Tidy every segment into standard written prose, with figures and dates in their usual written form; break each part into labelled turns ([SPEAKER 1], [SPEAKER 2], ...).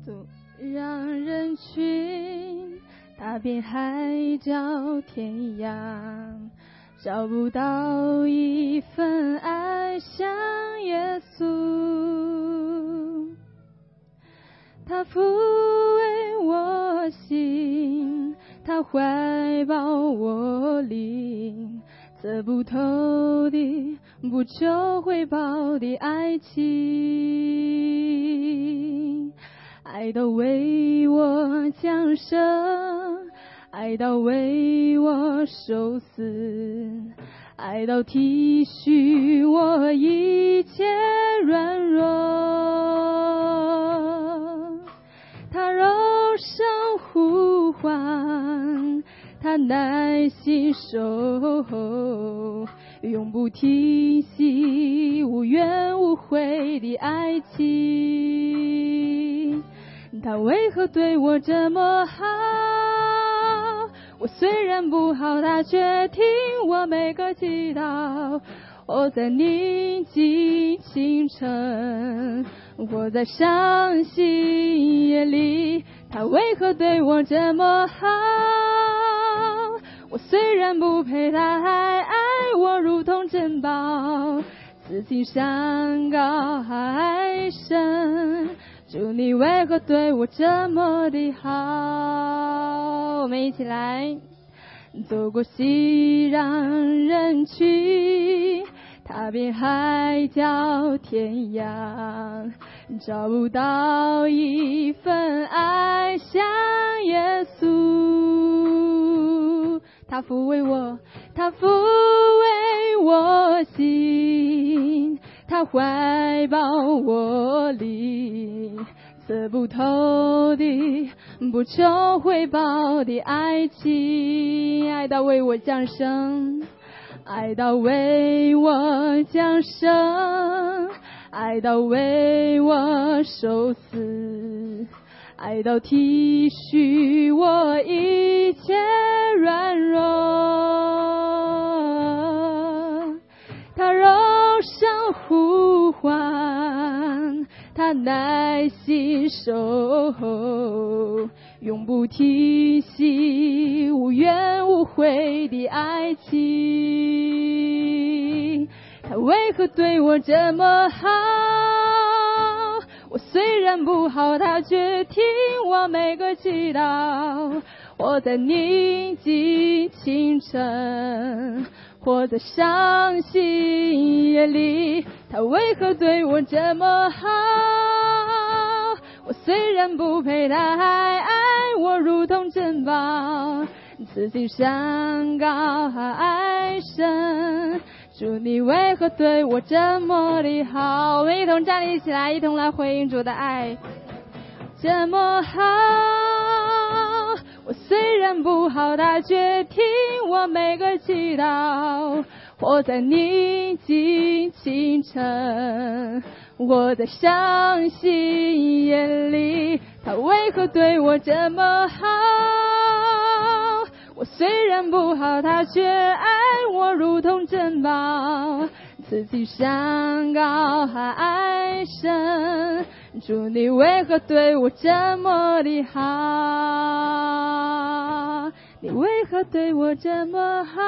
[SPEAKER 1] 稣，让人群踏遍海角天涯，找不到一份爱像耶稣。他抚慰我心，他怀抱我灵，测不透的不求回报的爱情，爱到为我降生，爱到为我受死，爱到体恤我一切软弱。他柔声呼唤，他耐心守候，永不停息，无怨无悔的爱情。他为何对我这么好？我虽然不好，他却听我每个祈祷。我在宁静清晨，我在伤心夜里，他为何对我这么好？我虽然不配，他还爱我如同珍宝，此情山高海深，主你为何对我这么的好？我们一起来，走过熙攘人群，踏遍海角天涯，找不到一份爱像耶稣。他抚慰我，他抚慰我心，他怀抱我灵，测不透的不求回报的爱情，爱到为我降生，爱到为我降生，爱到为我受死，爱到体恤我一切软弱。他柔声呼唤，他耐心守候，永不停息，无怨无悔的爱情。他为何对我这么好？我虽然不好，他却听我每个祈祷。我在宁静清晨，或在伤心夜里，他为何对我这么好？我虽然不配，他还爱我如同珍宝，此情山高海深，主你为何对我这么的好？我们一同站立起来，一同来回应主的爱。这么好，我虽然不好，他却听我每个祈祷。我在宁静清晨，我在伤心夜里，他为何对我这么好？我虽然不好，他却爱我如同珍宝，此情山高海深，主你为何对我这么的好？你为何对我这么好？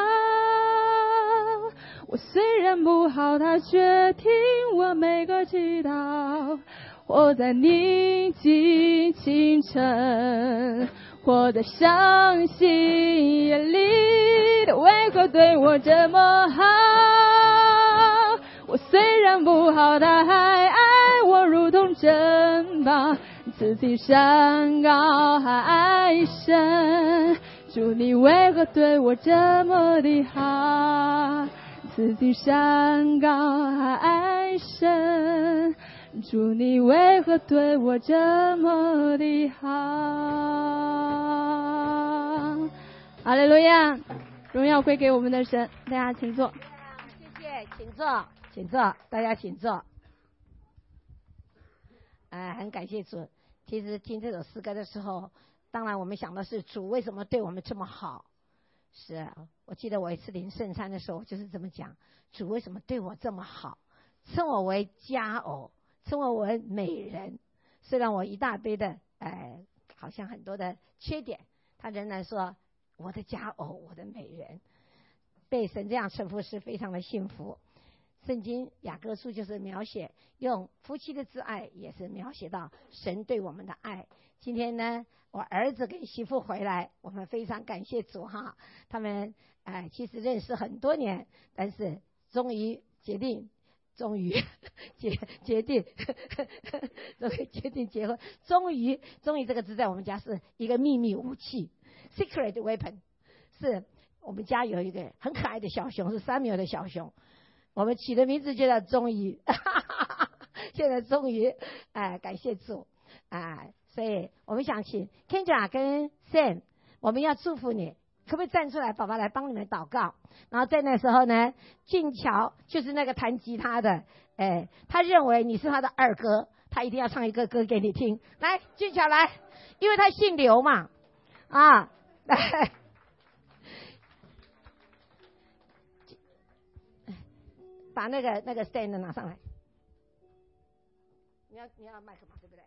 [SPEAKER 1] 我虽然不好，他却听我每个祈祷。我在宁静清晨，我在伤心夜里，他为何对我这么好？我虽然不好，他还爱我如同珍宝，此情山高海深，主你为何对我这么的好？此情山高海深，主你为何对我这么的好？哈利路亚，荣耀归给我们的神。大家请坐。
[SPEAKER 2] 谢谢，请坐，请坐，大家请坐。很感谢主。其实听这首诗歌的时候，当然我们想的是主为什么对我们这么好。是啊，我记得我一次领圣餐的时候，我就是这么讲：主为什么对我这么好，称我为佳偶，称我为美人。虽然我一大堆的好像很多的缺点，他仍然说我的佳偶，我的美人，被神这样称呼是非常的幸福。圣经雅各书就是描写用夫妻的挚爱，也是描写到神对我们的爱。今天呢，我儿子跟媳妇回来，我们非常感谢主哈。他们其实认识很多年，但是终于决定结婚，终于这个字在我们家是一个秘密武器 ，secret weapon。是我们家有一个很可爱的小熊，是3秒的小熊。我们起的名字就叫终于，现在终于，感谢主，所以我们想请 Kendra 跟 Sam， 我们要祝福你，可不可以站出来，爸爸来帮你们祷告？然后在那时候呢，俊乔就是那个弹吉他的，他认为你是他的二哥，他一定要唱一个歌给你听。来，俊乔来，因为他姓刘嘛，来。把那个 stand 拿上来，你要麦克风对不对？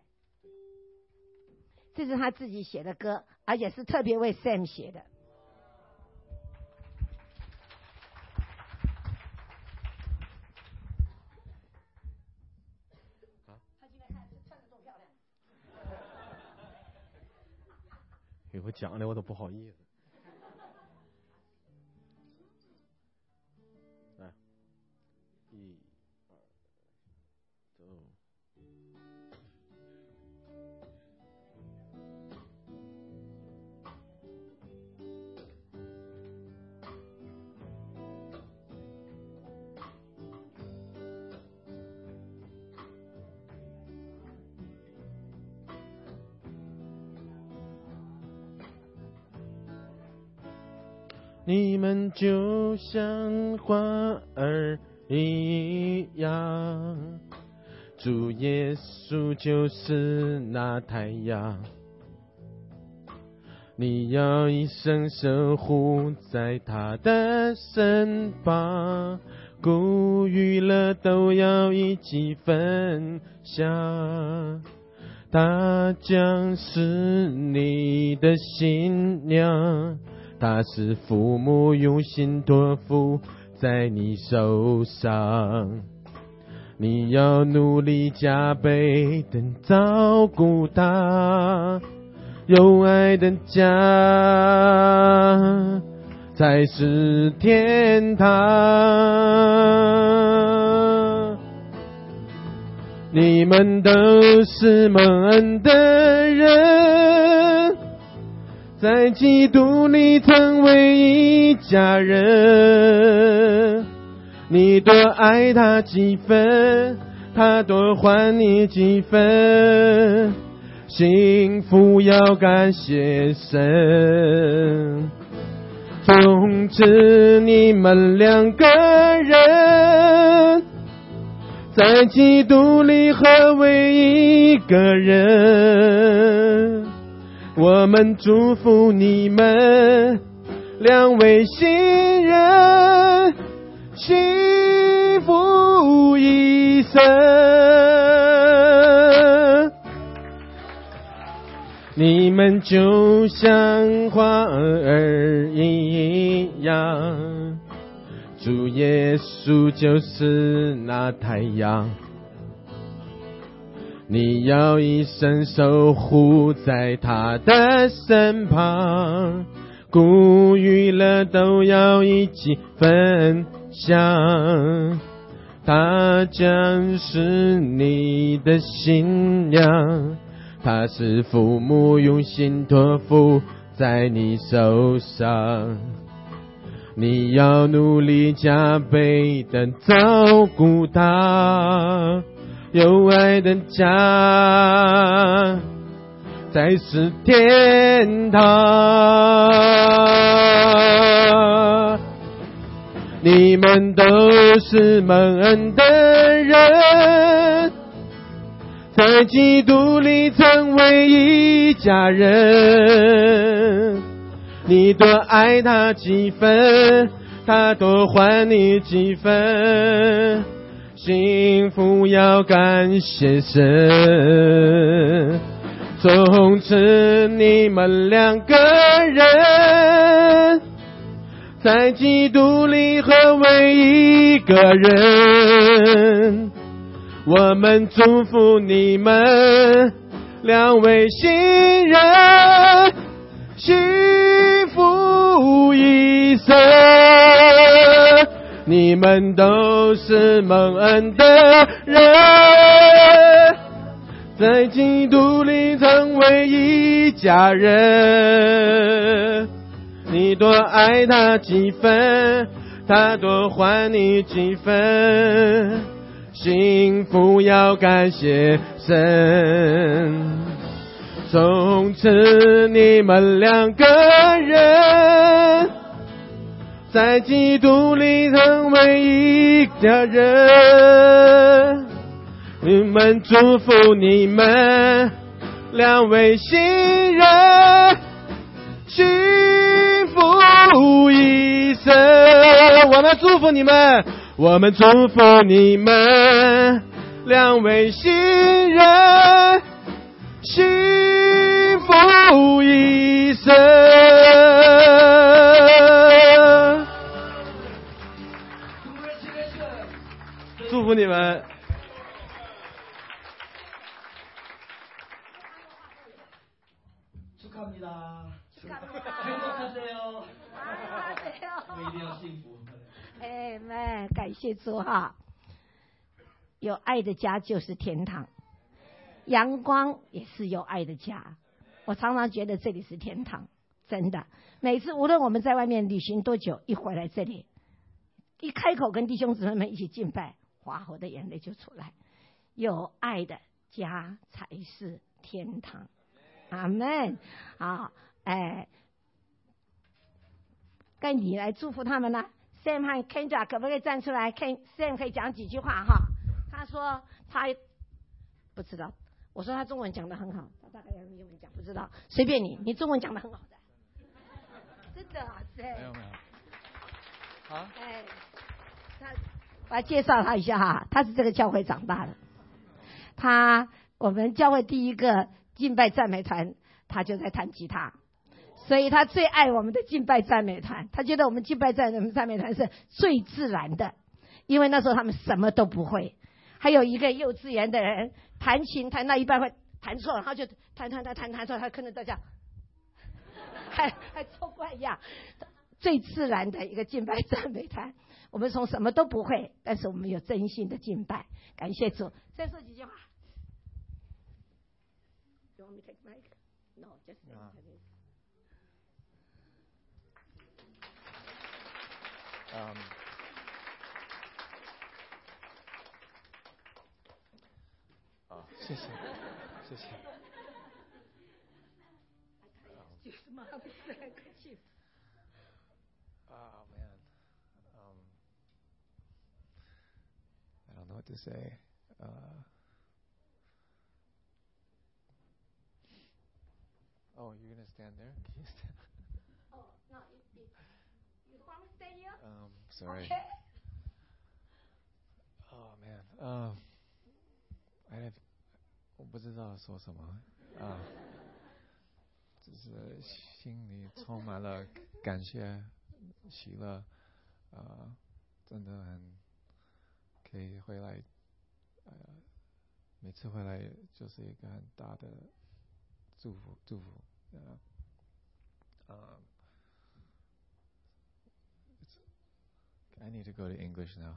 [SPEAKER 2] 这是他自己写的歌，而且是特别为 Sam 写的。他今天看穿得多漂亮。
[SPEAKER 3] 给我讲的我都不好意思。1、2，走。你们就像花儿一样，主耶稣就是那太阳，你要一生守护在他的身旁，苦与乐都要一起分享，他将是你的新娘，他是父母用心托付在你手上，你要努力加倍的照顾他，有爱的家才是天堂。你们都是蒙恩的人，在基督里成为一家人，你多爱他几分，他多还你几分，幸福要感谢神。从此你们2个人在基督里合为一个人，我们祝福你们2位新人幸福一生。你们就像花儿一样，主耶稣就是那太阳，你要一生守护在他的身旁，苦与乐都要一起分享，他将是你的新娘，他是父母用心托付在你手上，你要努力加倍的照顾他，有爱的家才是天堂。你们都是蒙恩的人，在基督里成为一家人，你多爱他几分，他多还你几分，幸福要感谢神。 从此你们两个人在基督里合为一个人。我们祝福你们两位新人幸福一生，你们都是蒙恩的人，在基督里成为一家人。你多爱他几分，他多还你几分，幸福要感谢神。从此你们两个人在基督里成为一家人。你们祝福你们两位新人幸福一生。我们祝福你们，我们祝福你们两位新人幸福一生。祝福你们。
[SPEAKER 2] 哎们，感谢主哈！有爱的家就是天堂，阳光也是有爱的家。我常常觉得这里是天堂，真的。每次无论我们在外面旅行多久，一回来这里，一开口跟弟兄姊妹们一起敬拜，哇，我的眼泪就出来。有爱的家才是天堂，阿们。好，哎，该你来祝福他们了。Sam 和 Kendra 可不可以站出来 ？Sam 可以讲几句话哈？他说他不知道，我说他中文讲得很好，他大概用英文讲不知道，随便你，你中文讲得很好的，真的啊，对。没有。好。哎，我来介绍他一下哈，他是这个教会长大的，我们教会第一个敬拜赞美团，他就在弹吉他。所以他最爱我们的敬拜赞美团，他觉得我们敬拜赞美团是最自然的，因为那时候他们什么都不会。还有一个幼稚园的人弹琴弹到一半会弹错，然后就弹错，他跟着大家还错怪一样，最自然的一个敬拜赞美团。我们从什么都不会，但是我们有真心的敬拜，感谢主。再说几句话。You want me to take mic? No, just
[SPEAKER 4] 谢谢。Oh man, I don't know what to say. Oh, you're gonna stand there? Can you stand?
[SPEAKER 2] Oh no, you want me to stay here?
[SPEAKER 4] Sorry.
[SPEAKER 2] Okay.
[SPEAKER 4] Oh man,我不知道说什么啊，就是心里充满了感谢、喜乐，真的很可以回来，每次回来就是一个很大的祝福。I need to go to English now.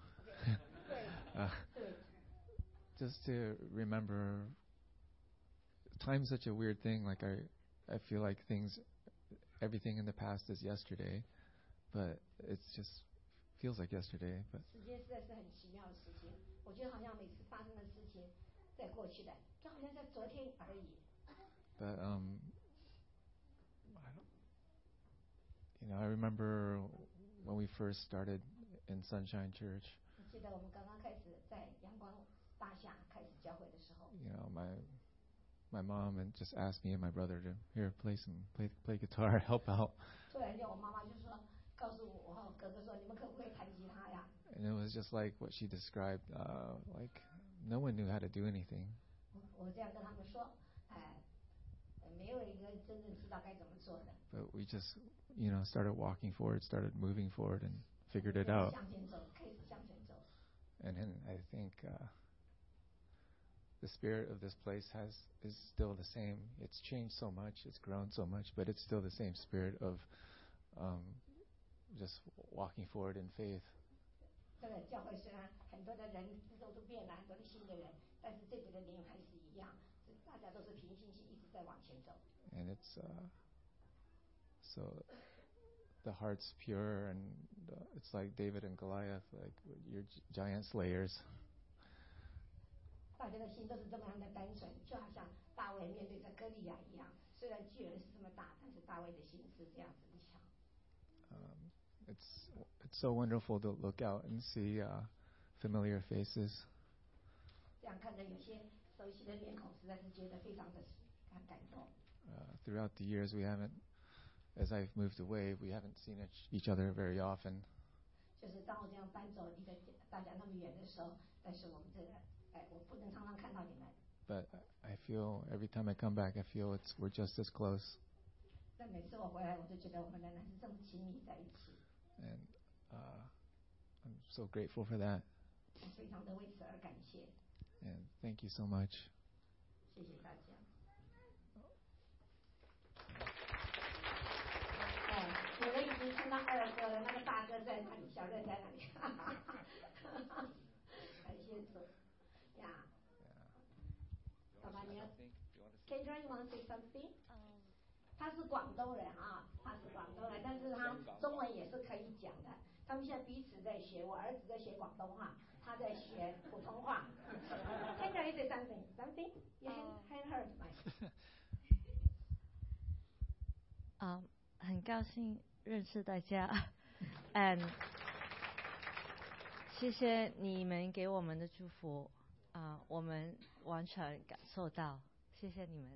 [SPEAKER 4] Just to remember, time's such a weird thing. Like I feel like everything in the past is yesterday, but it's just feels like yesterday. But
[SPEAKER 2] 时间实在是很奇妙的事情，我觉得好像每次发生的事情，在过去的，就好像在昨天而已。
[SPEAKER 4] But I remember when we first started in Sunshine Church.
[SPEAKER 2] 记得我们刚刚开始在阳光大厦开始教会的时候。
[SPEAKER 4] My mom and just asked me and my brother to play guitar, help out.
[SPEAKER 2] 突然间，我妈妈就说，告诉我和哥哥说，你们可不可以弹吉他呀？
[SPEAKER 4] And it was just like what she described. Like no one knew how to do anything.
[SPEAKER 2] 我这样跟他们说， 真正知道该怎么做的。
[SPEAKER 4] But we just, started walking forward, started moving forward, and figured it out.
[SPEAKER 2] 向前走，开始向前走。
[SPEAKER 4] And then I think the spirit of this place is still the same. It's changed so much, it's grown so much, but it's still the same spirit of just walking forward in faith.
[SPEAKER 2] 这个教会虽然很多的人都变了，很多的新的人，但是这里的灵还是一样，大家都是凭信心一直在往前走。
[SPEAKER 4] And it's so the heart's pure, and it's like David and Goliath, like you're giant slayers.
[SPEAKER 2] 大家的心都是这么样的单纯，就好像大卫面对着歌利亚一样。虽然巨人是这么大，但是大卫的心是这样子的强。
[SPEAKER 4] It's so wonderful to look out and see familiar faces.
[SPEAKER 2] 这样看着有些熟悉的面孔，实在是觉得非常的感动。
[SPEAKER 4] Throughout the years, as I've moved away, we haven't seen each other very often.
[SPEAKER 2] 就是当我这样搬走，离得大家那么远的时候，但是我们我不能常常看到你们。
[SPEAKER 4] But I feel every time I come back, I feel we're just as close.
[SPEAKER 2] 但每次我回来，我就觉得我们仍然是这么亲密在一起。
[SPEAKER 4] And I'm so grateful for that.
[SPEAKER 2] 非常的为此而感谢。
[SPEAKER 4] And thank you so much.
[SPEAKER 2] 谢谢大家。有人已经看到二哥了，那个大哥在哪里？小任在哪里？感谢主呀。爸爸，你要 Kendra, you want to say something? 他是广东人啊，但是他中文也是可以讲的。他们现在彼此在学，我儿子在学广东话，他在学普通话。Kendra, you say something? Something? You hadn't heard my.
[SPEAKER 5] 很高兴认识大家，and 谢谢你们给我们的祝福，我们完全感受到，谢谢你们。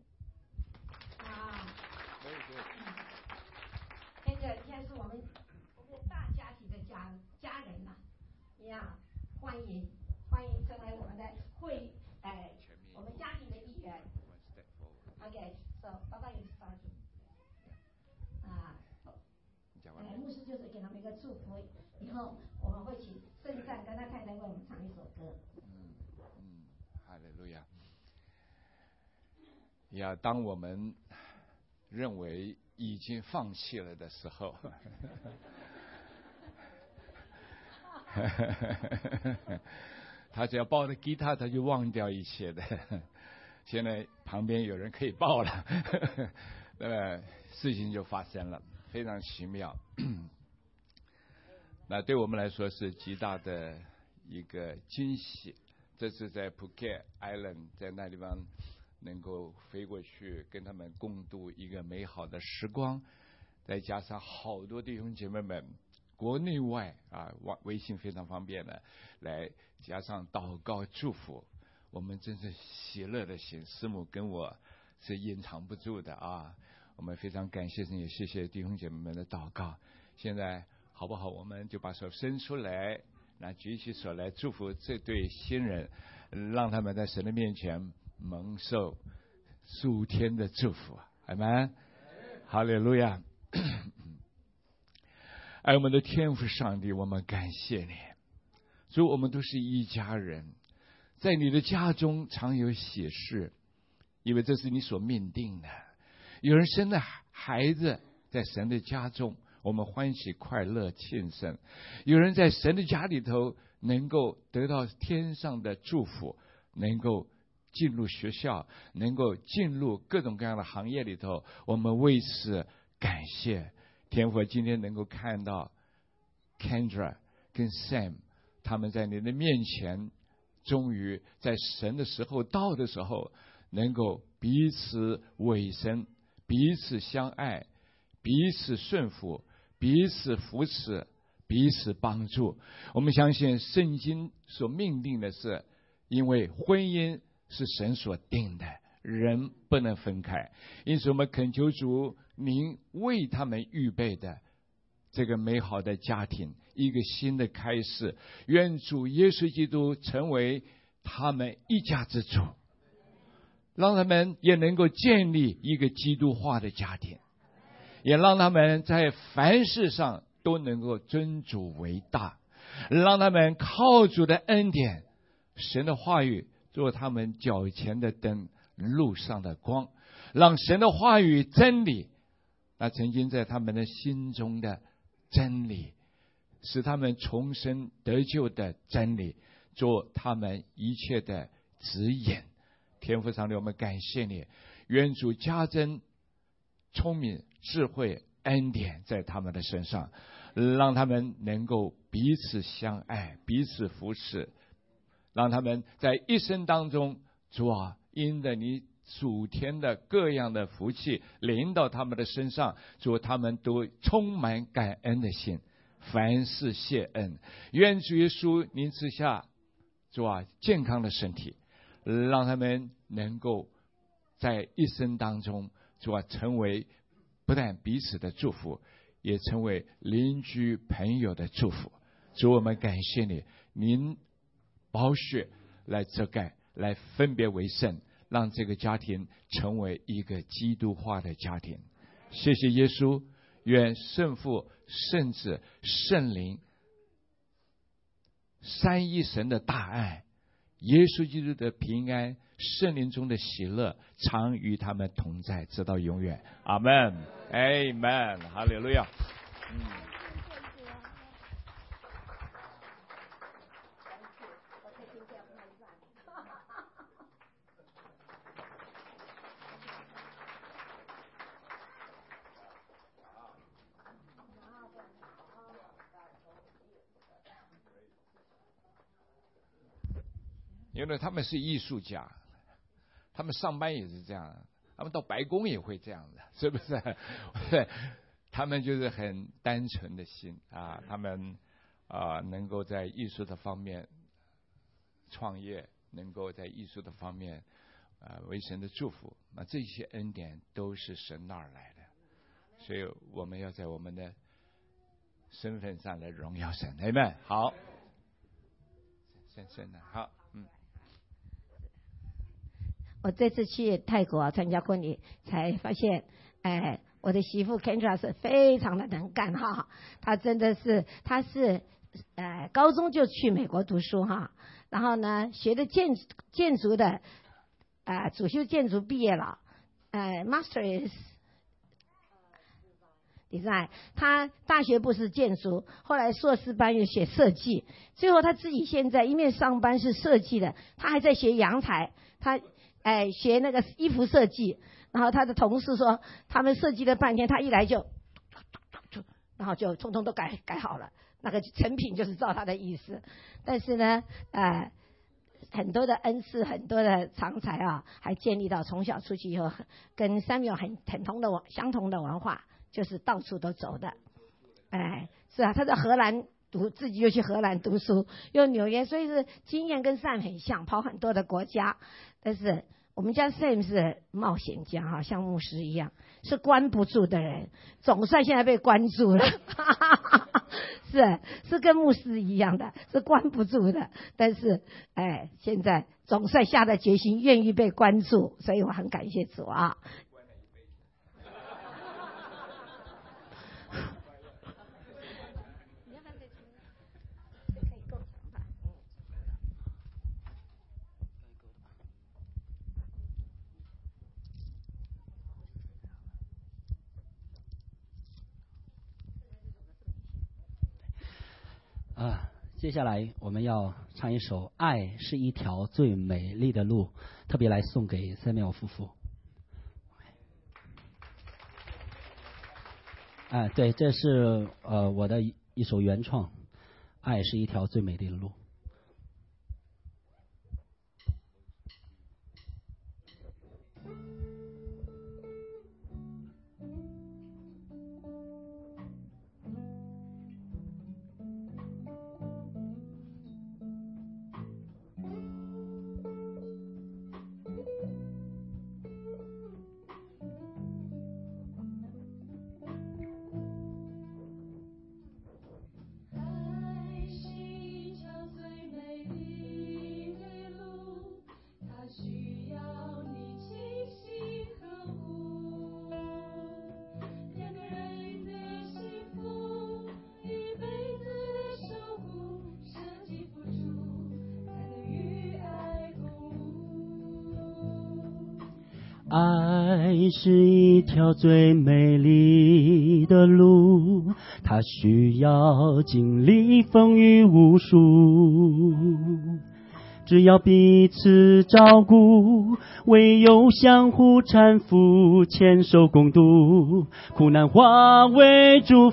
[SPEAKER 2] 现在是我们大家庭的家人呐，欢迎成为我们的我们家庭的一员。Okay, so 爸爸也 start. 牧师就是给他们一个祝福，以后我们会请圣善跟他太太为我们唱一首歌。
[SPEAKER 6] 哈利路亚。呀，当我们认为已经放弃了的时候，他只要抱着吉他，他就忘掉一切的。现在旁边有人可以抱了，事情就发生了。非常奇妙，那对我们来说是极大的一个惊喜。这是在 Phuket Island， 在那地方能够飞过去，跟他们共度一个美好的时光，再加上好多弟兄姐妹们，国内外微信非常方便的，来加上祷告祝福，我们真是喜乐的心。师母跟我是隐藏不住的啊。我们非常感谢神，也谢谢弟兄姐妹们的祷告。现在好不好？我们就把手伸出来，那举起手来祝福这对新人，让他们在神的面前蒙受属天的祝福。阿们，哈利路亚！爱我们的天父上帝，我们感谢你，主，我们都是一家人，在你的家中常有喜事，因为这是你所命定的。有人生的孩子在神的家中，我们欢喜快乐庆生；有人在神的家里头能够得到天上的祝福，能够进入学校，能够进入各种各样的行业里头，我们为此感谢天父。今天能够看到 Kendra 跟 Sam 他们在你的面前，终于在神的时候到的时候，能够彼此委身，彼此相爱，彼此顺服，彼此扶持，彼此帮助。我们相信圣经所命定的是，因为婚姻是神所定的，人不能分开，因此我们恳求主，您为他们预备的这个美好的家庭一个新的开始。愿主耶稣基督成为他们一家之主， 让他们也能够建立一个基督化的家庭，也让他们在凡事上都能够尊主为大，让他们靠主的恩典，神的话语做他们脚前的灯，路上的光，让神的话语真理，那曾经在他们的心中的真理，使他们重生得救的真理，做他们一切的指引。天父上帝，我们感谢你，愿主加增聪明智慧恩典在他们的身上，让他们能够彼此相爱，彼此扶持，让他们在一生当中，主啊，因着你属天的各样的福气临到他们的身上，主，他们都充满感恩的心，凡事谢恩。愿主耶稣您赐下，主啊，健康的身体，让他们能够在一生当中，主啊，成为不但彼此的祝福，也成为邻居朋友的祝福。主，我们感谢你，您宝血来遮盖，来分别为圣，让这个家庭成为一个基督化的家庭。谢谢耶稣，愿圣父、圣子、圣灵三一神的大爱，耶稣基督的平安，圣灵中的喜乐，常与他们同在，直到永远。阿们，阿们，哈利路亚。因为他们是艺术家，他们上班也是这样，他们到白宫也会这样的，是不是？他们就是很单纯的心啊，他们能够在艺术的方面创业，能够在艺术的方面为神的祝福，那这些恩典都是神那儿来的，所以我们要在我们的身份上来荣耀神，阿们。好，深的好。
[SPEAKER 2] 我这次去泰国参加婚礼，才发现，我的媳妇 Kendra 是非常的能干哈，她真的是，她是高中就去美国读书哈，然后呢学的建筑的，主修建筑毕业了，Master is Design， 他大学部是建筑，后来硕士班又学设计，最后他自己现在一面上班是设计的，他还在学洋裁，他学那个衣服设计，然后他的同事说他们设计了半天，他一来就然后就通通都改好了，那个成品就是照他的意思。但是呢很多的恩赐，很多的长才啊，还建立到从小出去以后跟Samuel相同的文化，就是到处都走的。是啊，他在荷兰自己又去荷兰读书，又纽约，所以是经验跟Sam很像，跑很多的国家。但是我们家 Sam 是冒险家哈，像牧师一样，是关不住的人，总算现在被关住了。是跟牧师一样的，是关不住的，但是现在总算下了决心，愿意被关注，所以我很感谢主啊。
[SPEAKER 7] 接下来我们要唱一首《爱是一条最美丽的路》，特别来送给Samuel夫妇。对，这是我的一首原创，《爱是一条最美丽的路》。
[SPEAKER 8] 爱是一条最
[SPEAKER 7] 爱是一条最美丽的路，它需要经历风雨无数。只要彼此照顾，唯有相互搀扶，牵手共度，苦难化为祝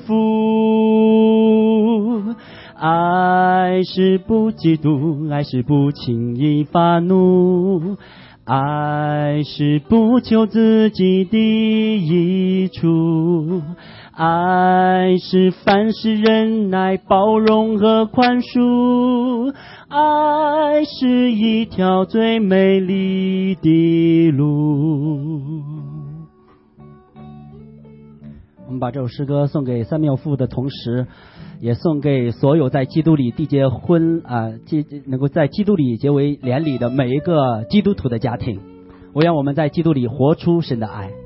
[SPEAKER 7] 福。爱是不嫉妒，爱是不轻易发怒，爱是不求自己的益处，爱是凡事忍耐、包容和宽恕，爱是一条最美丽的路。我们把这首诗歌送给三缪父的同时，也送给所有在基督里缔结婚能够在基督里结为连理的每一个基督徒的家庭。我愿我们在基督里活出神的爱。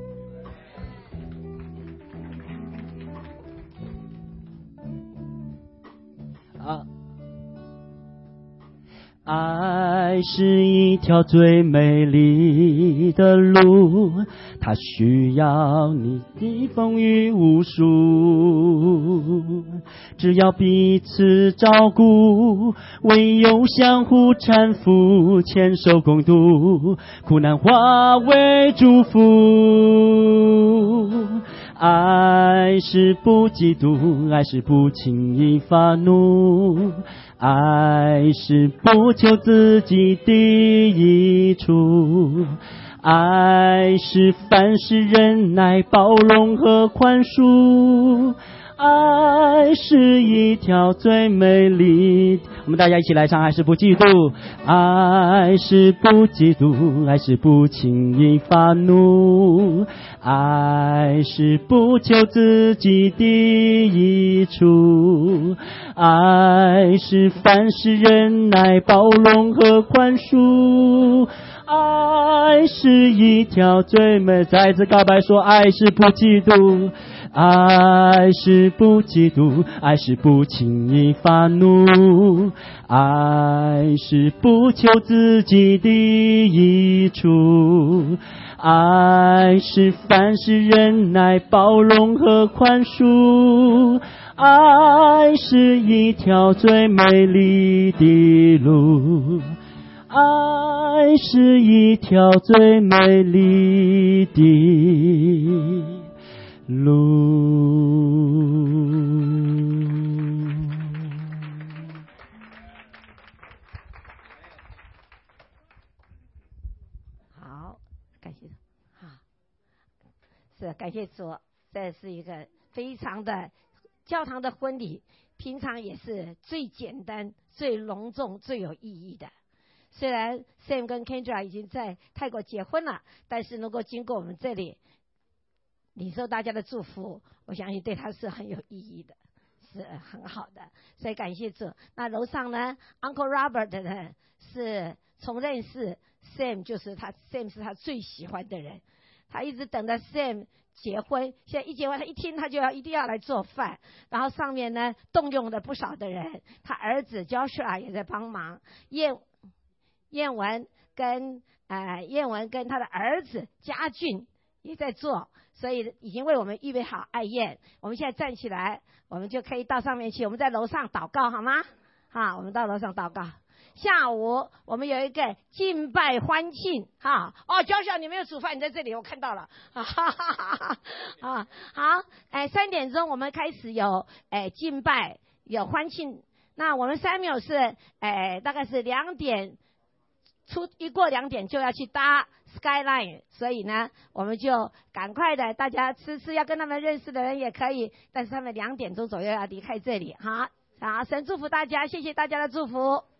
[SPEAKER 7] 爱是一条最美丽的路，它需要你的风雨无数。只要彼此照顾，唯有相互搀扶，牵手共度，苦难化为祝福。爱是不嫉妒，爱是不轻易发怒，爱是不求自己的益处，爱是凡事忍耐、包容和宽恕，爱是一条最美丽。我们大家一起来唱，爱是不嫉妒，爱是不嫉妒，爱是不轻易发怒，爱是不求自己的益处，爱是凡事忍耐、包容和宽恕，爱是一条最美。再一次告白说，爱是不嫉妒，爱是不嫉妒，爱是不轻易发怒，爱是不求自己的益处，爱是凡事忍耐、包容和宽恕，爱是一条最美丽的路，爱是一条最美丽的路。
[SPEAKER 2] 好，感谢，好，是感谢主，这是一个非常的教堂的婚礼，平常也是最简单、最隆重、最有意义的。虽然 Sam 跟 Kendra 已经在泰国结婚了，但是能够经过我们这里领受大家的祝福，我相信对他是很有意义的，是很好的，所以感谢主。那楼上呢 Uncle Robert 呢是从认识 Sam 就是Sam 是他最喜欢的人，他一直等着 Sam 结婚，现在一结婚他一听他就一定要来做饭，然后上面呢动用了不少的人，他儿子 Joshua 也在帮忙，燕文跟他的儿子家俊也在做，所以已经为我们预备好爱宴。我们现在站起来，我们就可以到上面去，我们在楼上祷告好吗？好，我们到楼上祷告。下午我们有一个敬拜欢庆，哈哦，娇小你没有煮饭，你在这里我看到了，哈哈哈哈好，3点钟我们开始有敬拜有欢庆，那我们Samuel是大概是2点一过2点就要去搭 Skyline， 所以呢我们就赶快的，大家吃要跟他们认识的人也可以，但是他们2点钟左右要离开这里，好，神祝福大家，谢谢大家的祝福。